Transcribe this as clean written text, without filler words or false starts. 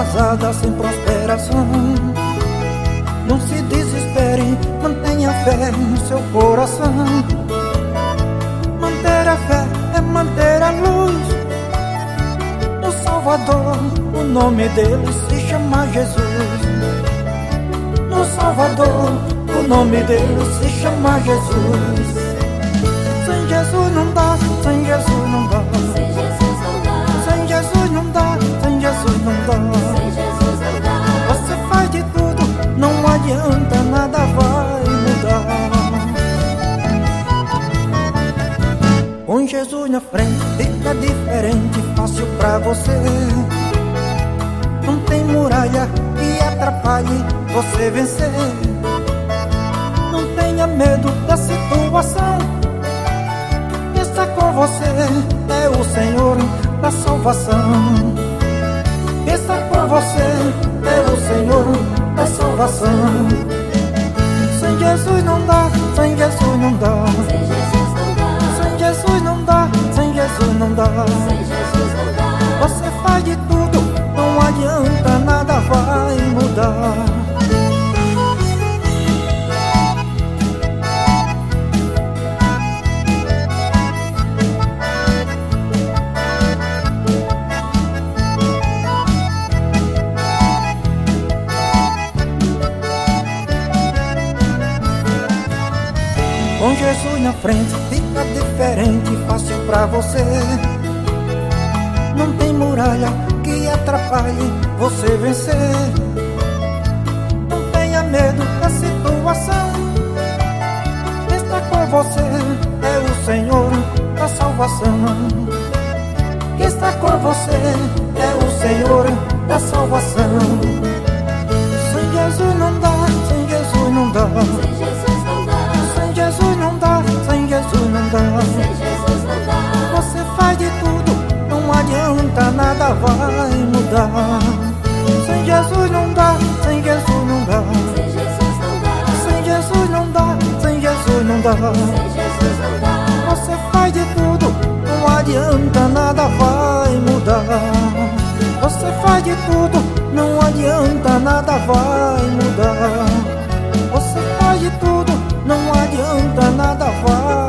atrasada, sem prosperação. Não se desespere, mantenha fé no seu coração. Manter a fé é manter a luz. O Salvador, o nome dele se chama Jesus. O Salvador, o nome dele se chama Jesus. Sem Jesus não dá, sem Jesus não dá. Sem Jesus não dá, sem Jesus não dá. Você faz de tudo, não adianta, nada vai mudar. Com Jesus na frente fica diferente, fácil pra você. Não tem muralha que atrapalhe você vencer. Não tenha medo da situação. Está com você, é o Senhor da salvação. Está com você, é o Senhor da salvação. Sem Jesus não dá, sem Jesus não dá. Sem Jesus não dá, sem Jesus não dá. Você faz de tudo, não adianta, nada vai mudar. Com Jesus na frente fica diferente, fácil pra você. Não tem muralha que atrapalhe você vencer. Não tenha medo da situação. Está com você, é o Senhor da salvação. Que está com você, é o Senhor da salvação. Sem Jesus não dá, sem Jesus não dá. Sem Jesus não dá, sem Jesus não dá. Você faz de tudo, não adianta, nada vai mudar. Sem Jesus não dá, sem Jesus não dá. Sem Jesus não dá, sem Jesus não dá. Você faz de tudo, não adianta, nada vai mudar. Você faz de tudo, não adianta, nada vai mudar. Você faz de tudo, não adianta, nada vai